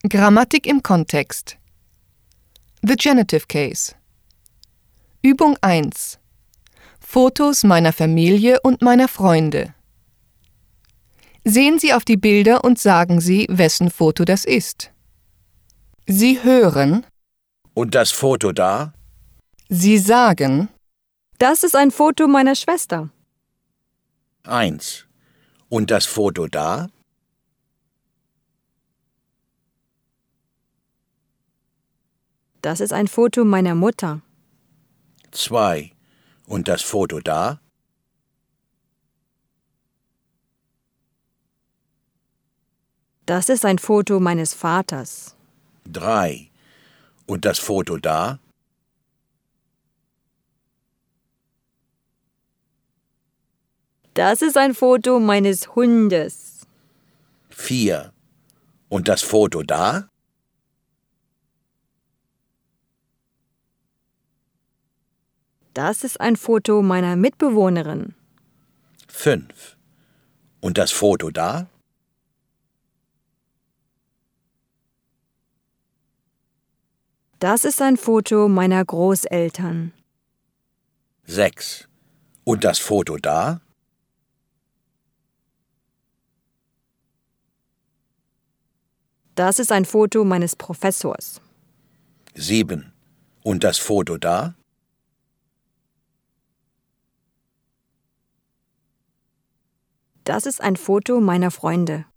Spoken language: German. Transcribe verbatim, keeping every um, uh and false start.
Grammatik im Kontext. The Genitive Case. Übung eins. Fotos meiner Familie und meiner Freunde. Sehen Sie auf die Bilder und sagen Sie, wessen Foto das ist. Sie hören. Und das Foto da? Sie sagen. Das ist ein Foto meiner Schwester. Eins. Und das Foto da? Das ist ein Foto meiner Mutter. Zwei. Und das Foto da? Das ist ein Foto meines Vaters. Drei. Und das Foto da? Das ist ein Foto meines Hundes. Vier. Und das Foto da? Das ist ein Foto meiner Mitbewohnerin. Fünf. Und das Foto da? Das ist ein Foto meiner Großeltern. Sechs. Und das Foto da? Das ist ein Foto meines Professors. Sieben. Und das Foto da? Das ist ein Foto meiner Freunde.